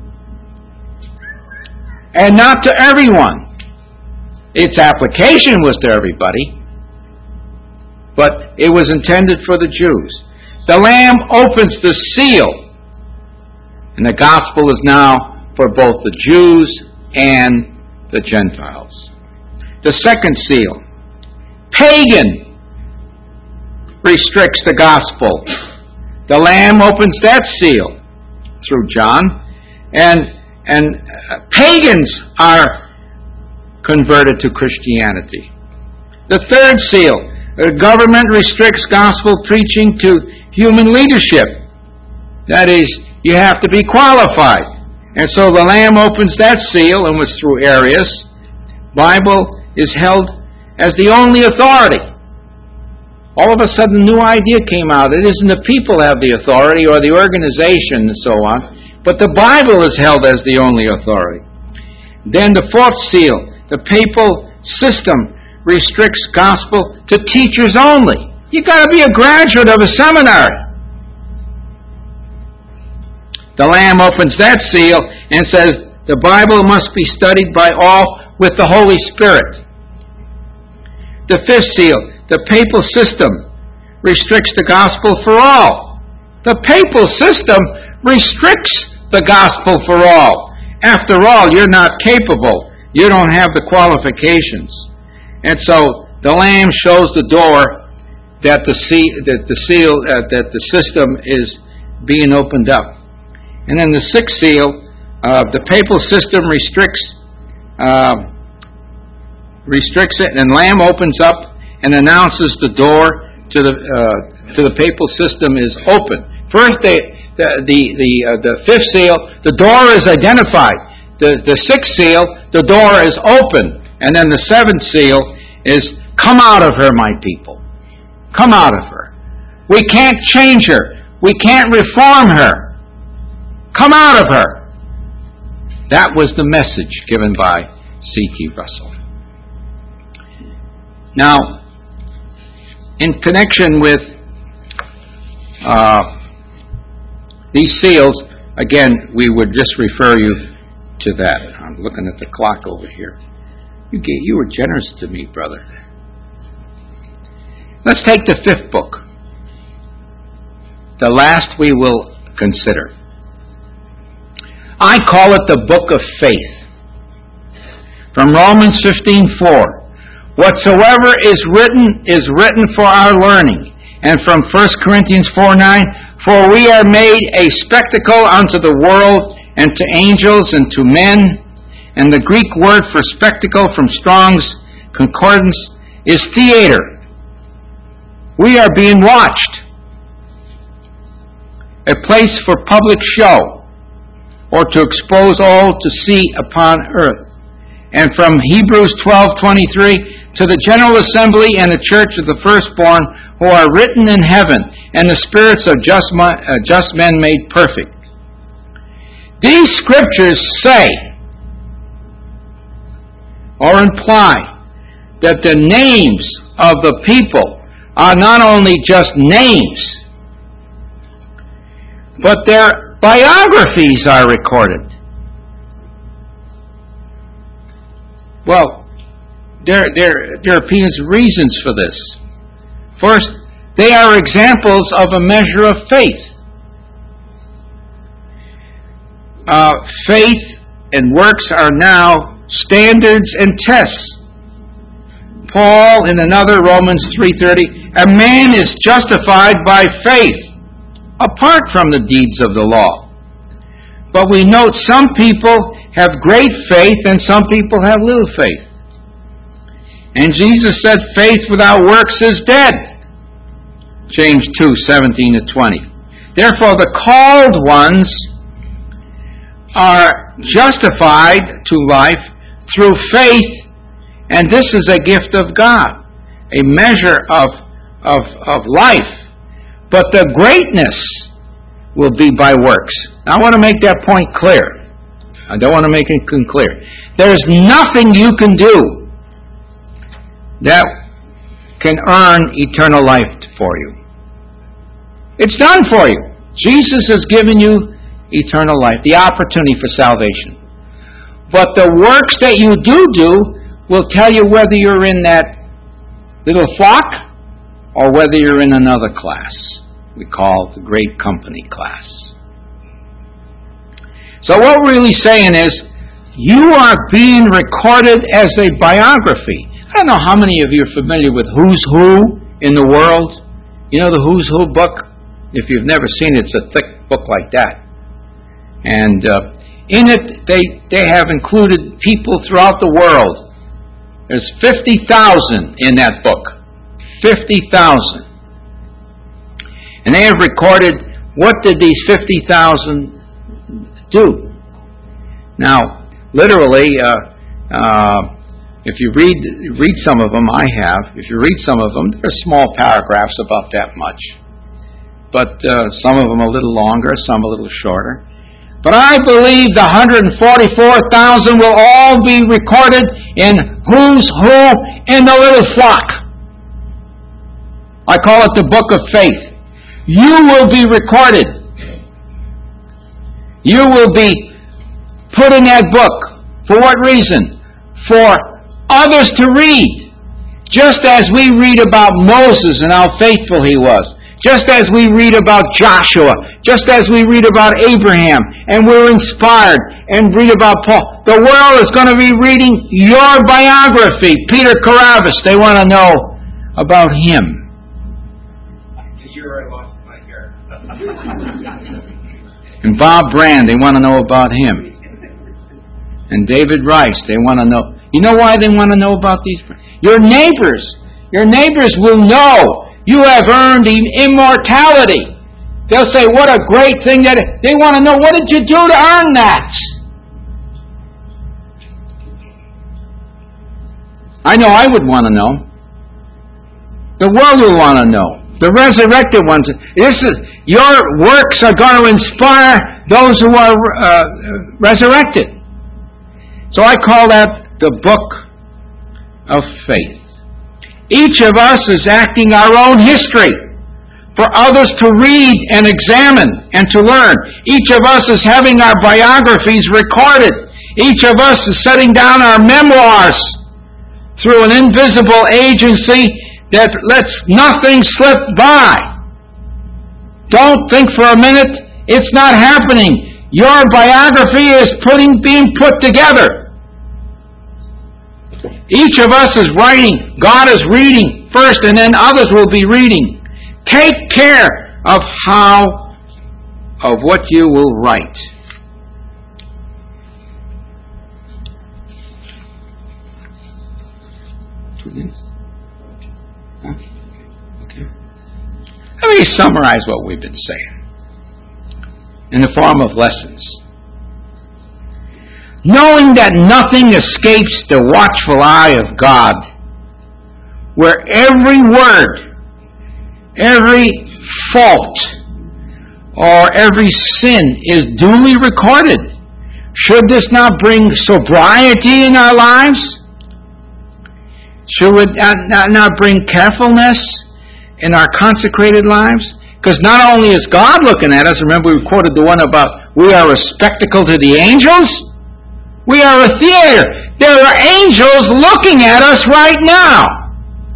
and not to everyone. Its application was to everybody, but it was intended for the Jews. The Lamb opens the seal, and the gospel is now for both the Jews and the Gentiles. The second seal, pagan, restricts the gospel. The Lamb opens that seal through John, and pagans are converted to Christianity. The third seal, the government restricts gospel preaching to human leadership. That is, you have to be qualified. And so the Lamb opens that seal, and was through Arius. Bible is held as the only authority. All of a sudden, a new idea came out. It isn't the people have the authority or the organization and so on, but the Bible is held as the only authority. Then the fourth seal, the papal system restricts gospel to teachers only. You got to be a graduate of a seminary. The Lamb opens that seal and says the Bible must be studied by all with the Holy Spirit. The fifth seal, the papal system restricts the gospel for all. The papal system restricts the gospel for all. After all, you're not capable. You don't have the qualifications. And so the Lamb shows the door that the system is being opened up. And then the sixth seal, the papal system restricts it, and Lamb opens up and announces the door to the papal system is open. First, the fifth seal, the door is identified. The sixth seal, the door is open. And then the seventh seal is, come out of her, my people. Come out of her. We can't change her. We can't reform her. Come out of her. That was the message given by C.T. Russell. Now, in connection with these seals, again, we would just refer you to that. I'm looking at the clock over here. You were generous to me, brother. Let's take the fifth book, the last we will consider. I call it the book of faith. From Romans 15:4, whatsoever is written for our learning. And from 1 Corinthians 4:9, for we are made a spectacle unto the world, and to angels, and to men. And the Greek word for spectacle from Strong's Concordance is theater. We are being watched. A place for public show, or to expose all to see upon earth. And from Hebrews 12:23, to the general assembly and the church of the firstborn who are written in heaven, and the spirits of just men made perfect. These scriptures say, or imply, that the names of the people are not only just names, but their biographies are recorded. Well, there are reasons for this. First, they are examples of a measure of faith. Faith and works are now standards and tests. Paul, in another, Romans 3:30, a man is justified by faith, apart from the deeds of the law. But we note some people have great faith and some people have little faith. And Jesus said faith without works is dead. James 2:17-20. Therefore the called ones are justified to life through faith And this is a gift of God, a measure of life. But the greatness will be by works. Now, I want to make that point clear. I don't want to make it clear. There's nothing you can do that can earn eternal life for you. It's done for you. Jesus has given you eternal life, the opportunity for salvation. But the works that you do will tell you whether you're in that little flock or whether you're in another class we call the great company class. So what we're really saying is, you are being recorded as a biography. I don't know how many of you are familiar with Who's Who in the world. You know the Who's Who book? If you've never seen it, it's a thick book like that. And in it, they have included people throughout the world. There's 50,000 in that book. 50,000. And they have recorded what did these 50,000 do. Now, literally, if you read some of them, I have. If you read some of them, they're small paragraphs about that much. But some of them a little longer, some a little shorter. But I believe the 144,000 will all be recorded in Who's Who in the little flock. I call it the Book of Faith. You will be recorded. You will be put in that book. For what reason? For others to read. Just as we read about Moses and how faithful he was. Just as we read about Joshua. Just as we read about Abraham. And we're inspired and read about Paul. The world is going to be reading your biography. Peter Carabas, they want to know about him. The year I lost my hair. And Bob Brand, they want to know about him. And David Rice, they want to know. You know why they want to know about these? Your neighbors will know you have earned immortality. They'll say, what a great thing that is. They want to know, what did you do to earn that? I know I would want to know. The world will want to know. The resurrected ones. Your works are going to inspire those who are resurrected. So I call that the book of faith. Each of us is acting our own history for others to read and examine and to learn. Each of us is having our biographies recorded. Each of us is setting down our memoirs through an invisible agency that lets nothing slip by. Don't think for a minute it's not happening. Your biography is being put together. Each of us is writing. God is reading first, and then others will be reading. Take care of what you will write. Okay. Let me summarize what we've been saying in the form of lessons. Knowing that nothing escapes the watchful eye of God, where every word, every fault, or every sin is duly recorded. Should this not bring sobriety in our lives? Should it not bring carefulness in our consecrated lives? Because not only is God looking at us, remember we quoted the one about we are a spectacle to the angels? We are a theater. There are angels looking at us right now.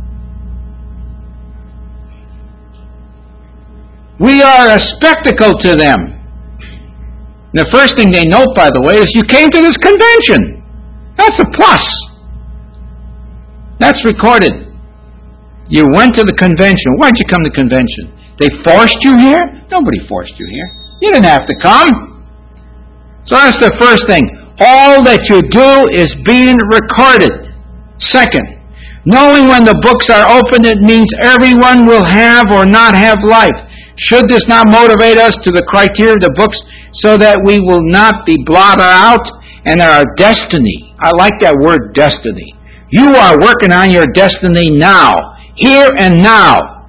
We are a spectacle to them. The first thing they note, by the way, is you came to this convention. That's a plus. That's recorded. You went to the convention. Why'd you come to the convention? They forced you here? Nobody forced you here. You didn't have to come. So that's the first thing. All that you do is being recorded. Second, knowing when the books are opened, it means everyone will have or not have life. Should this not motivate us to the criteria of the books so that we will not be blotted out and our destiny, I like that word destiny, You are working on your destiny now, here and now.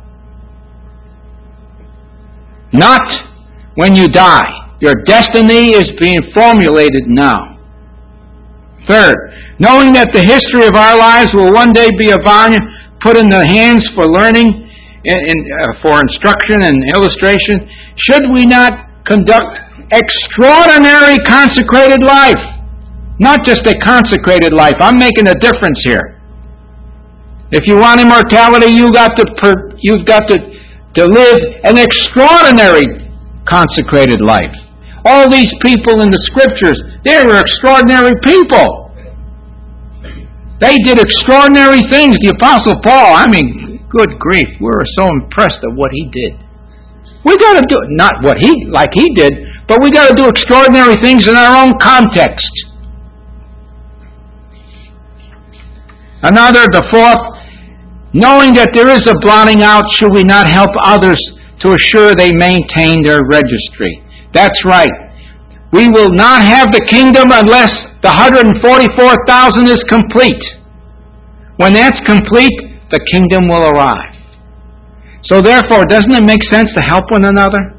Not when you die. Your destiny is being formulated now. Third, knowing that the history of our lives will one day be a volume put in the hands for learning, for instruction and illustration, should we not conduct extraordinary consecrated life? Not just a consecrated life. I'm making a difference here. If you want immortality, you've got to live an extraordinary consecrated life. All these people in the Scriptures, they were extraordinary people. They did extraordinary things. The Apostle Paul, good grief, we were so impressed at what he did. We got to do, not what he did, but we got to do extraordinary things in our own context. Another, the fourth, knowing that there is a blotting out, should we not help others to assure they maintain their registry? That's right. We will not have the kingdom unless the 144,000 is complete. When that's complete, the kingdom will arrive. So therefore, doesn't it make sense to help one another?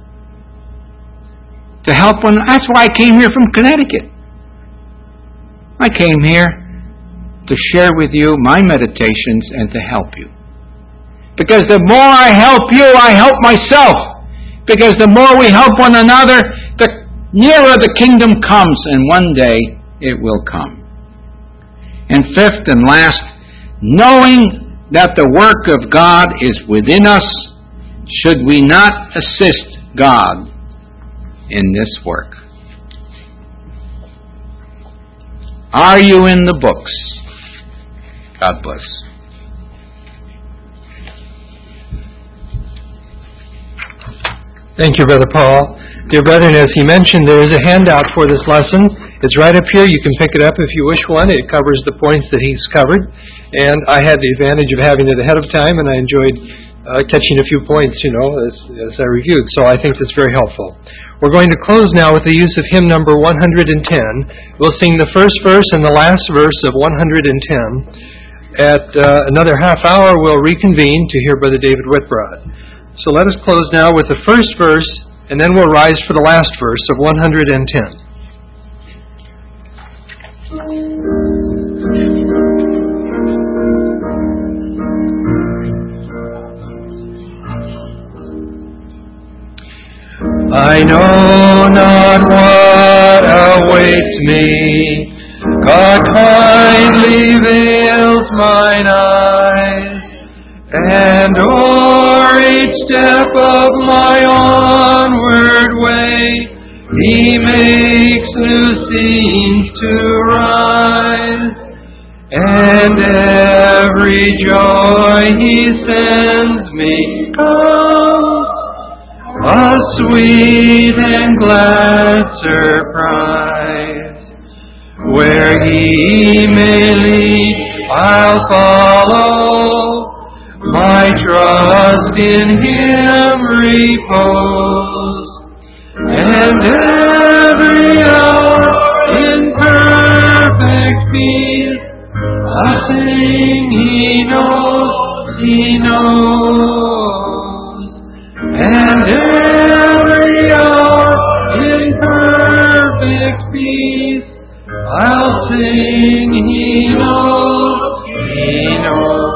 To help one. That's why I came here from Connecticut. I came here to share with you my meditations and to help you. Because the more I help you, I help myself. Because the more we help one another, the nearer the kingdom comes, and one day it will come. And fifth and last, knowing that the work of God is within us, should we not assist God in this work? Are you in the books? God bless. Thank you, Brother Paul. Dear brethren, as he mentioned, there is a handout for this lesson. It's right up here. You can pick it up if you wish one. It covers the points that he's covered. And I had the advantage of having it ahead of time, and I enjoyed catching a few points, as I reviewed. So I think that's very helpful. We're going to close now with the use of hymn number 110. We'll sing the first verse and the last verse of 110. At another half hour, we'll reconvene to hear Brother David Whitbrod. So let us close now with the first verse, and then we'll rise for the last verse of 110. I know not what awaits me. God kindly veils mine eyes, and o'er each step of my onward way, He makes new scenes to rise. And every joy He sends me comes, a sweet and glad surprise. Where He may lead, I'll follow, my trust in Him repose. And every hour in perfect peace, I sing, He knows, He knows. And every hour in perfect peace, I'll sing, He knows, He knows.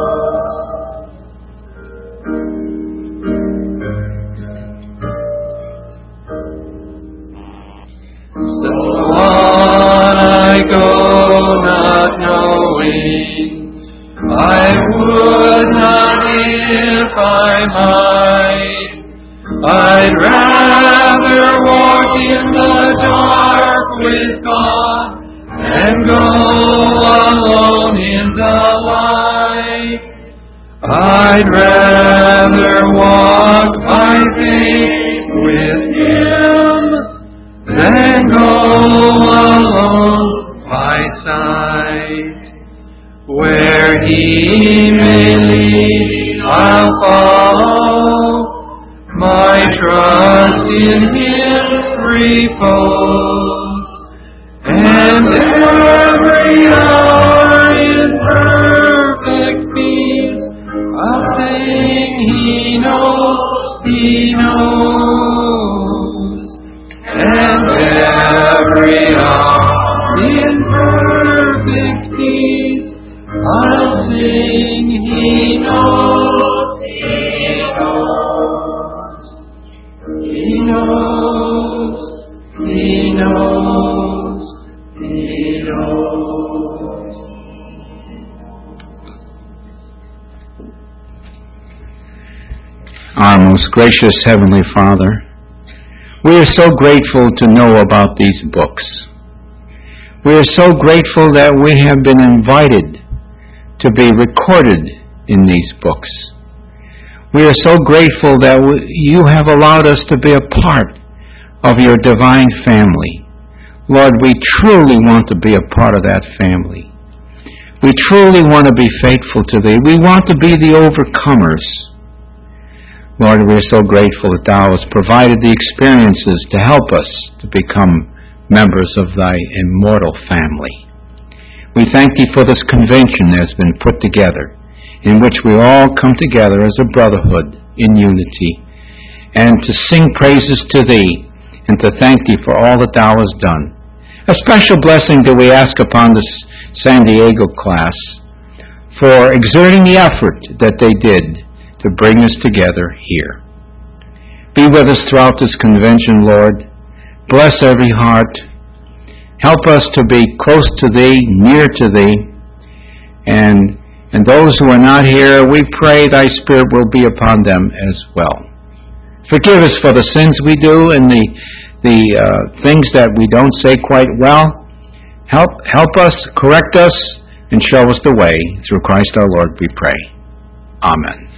So on I go, not knowing, I would not if I might. I'd rather walk in the dark with God and go alone in the light. I'd rather walk by faith with Him than go alone by sight. Where He may lead, I'll follow, my trust in Him repose. And every hour in in perfect peace. I'll sing, He knows, He knows, He knows, He knows, He knows. Our most gracious Heavenly Father, we are so grateful to know about these books. We are so grateful that we have been invited to be recorded in these books. We are so grateful that you have allowed us to be a part of your divine family. Lord, we truly want to be a part of that family. We truly want to be faithful to Thee. We want to be the overcomers. Lord, we are so grateful that Thou hast provided the experiences to help us to become members of Thy immortal family. We thank Thee for this convention that has been put together, in which we all come together as a brotherhood in unity, and to sing praises to Thee, and to thank Thee for all that Thou hast done. A special blessing do we ask upon this San Diego class for exerting the effort that they did to bring us together here. Be with us throughout this convention, Lord. Bless every heart. Help us to be close to Thee, near to Thee. And those who are not here, we pray Thy Spirit will be upon them as well. Forgive us for the sins we do and the things that we don't say quite well. Help us, correct us, and show us the way. Through Christ our Lord we pray. Amen.